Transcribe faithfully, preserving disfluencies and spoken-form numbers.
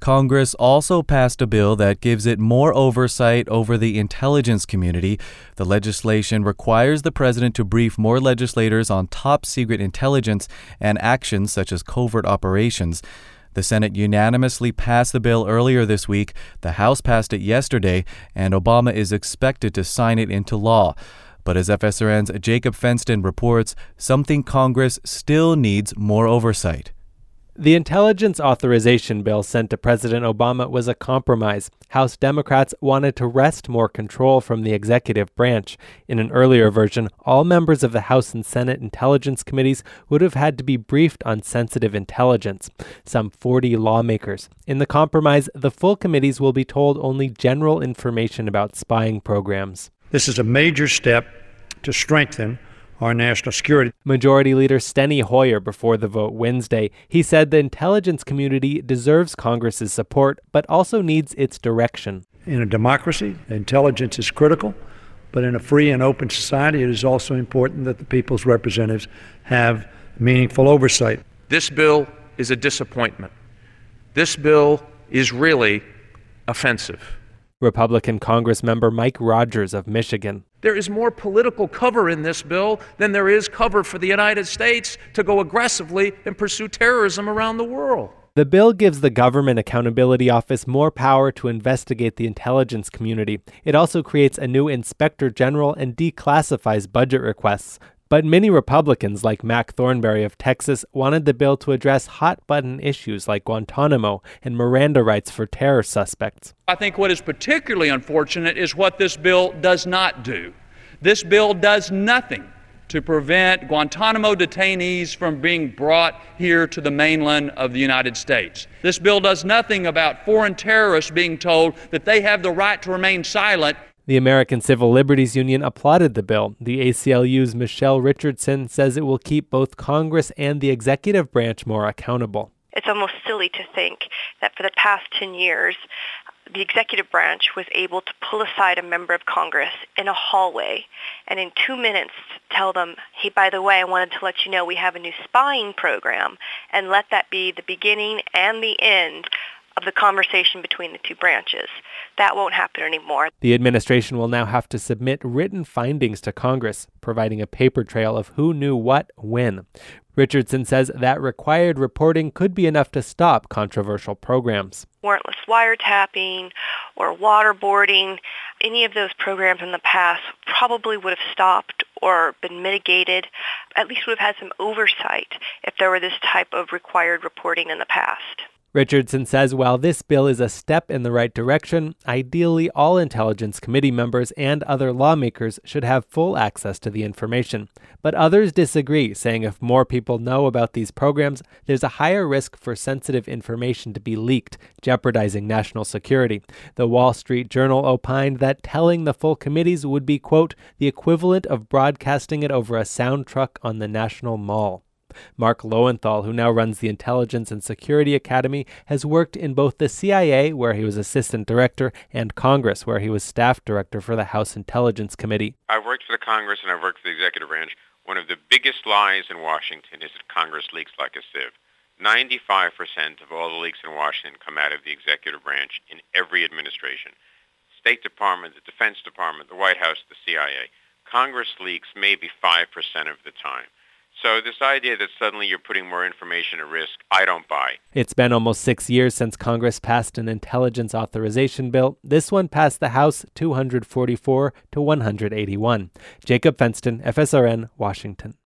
Congress also passed a bill that gives it more oversight over the intelligence community. The legislation requires the president to brief more legislators on top-secret intelligence and actions such as covert operations. The Senate unanimously passed the bill earlier this week. The House passed it yesterday, and Obama is expected to sign it into law. But as F S R N's Jacob Fenston reports, some think Congress still needs more oversight. The intelligence authorization bill sent to President Obama was a compromise. House Democrats wanted to wrest more control from the executive branch. In an earlier version, all members of the House and Senate Intelligence Committees would have had to be briefed on sensitive intelligence, some forty lawmakers. In the compromise, the full committees will be told only general information about spying programs. This is a major step to strengthen our national security. Majority Leader Steny Hoyer before the vote Wednesday. He said the intelligence community deserves Congress's support, but also needs its direction. In a democracy, intelligence is critical, but in a free and open society, it is also important that the people's representatives have meaningful oversight. This bill is a disappointment. This bill is really offensive. Republican Congressmember Mike Rogers of Michigan. There is more political cover in this bill than there is cover for the United States to go aggressively and pursue terrorism around the world. The bill gives the Government Accountability Office more power to investigate the intelligence community. It also creates a new inspector general and declassifies budget requests. But many Republicans, like Mac Thornberry of Texas, wanted the bill to address hot-button issues like Guantanamo and Miranda rights for terror suspects. I think what is particularly unfortunate is what this bill does not do. This bill does nothing to prevent Guantanamo detainees from being brought here to the mainland of the United States. This bill does nothing about foreign terrorists being told that they have the right to remain silent. The American Civil Liberties Union applauded the bill. The A C L U's Michelle Richardson says it will keep both Congress and the executive branch more accountable. It's almost silly to think that for the past ten years, the executive branch was able to pull aside a member of Congress in a hallway and in two minutes tell them, hey, by the way, I wanted to let you know we have a new spying program, and let that be the beginning and the end of the conversation between the two branches. That won't happen anymore. The administration will now have to submit written findings to Congress, providing a paper trail of who knew what when. Richardson says that required reporting could be enough to stop controversial programs. Warrantless wiretapping or waterboarding, any of those programs in the past probably would have stopped or been mitigated, at least would have had some oversight if there were this type of required reporting in the past. Richardson says while this bill is a step in the right direction, ideally all Intelligence Committee members and other lawmakers should have full access to the information. But others disagree, saying if more people know about these programs, there's a higher risk for sensitive information to be leaked, jeopardizing national security. The Wall Street Journal opined that telling the full committees would be, quote, the equivalent of broadcasting it over a sound truck on the National Mall. Mark Lowenthal, who now runs the Intelligence and Security Academy, has worked in both the C I A, where he was assistant director, and Congress, where he was staff director for the House Intelligence Committee. I've worked for the Congress and I've worked for the executive branch. One of the biggest lies in Washington is that Congress leaks like a sieve. ninety-five percent of all the leaks in Washington come out of the executive branch in every administration. State Department, the Defense Department, the White House, the C I A. Congress leaks maybe five percent of the time. So this idea that suddenly you're putting more information at risk, I don't buy. It's been almost six years since Congress passed an intelligence authorization bill. This one passed the House two hundred forty-four to one hundred eighty-one. Jacob Fenston, F S R N, Washington.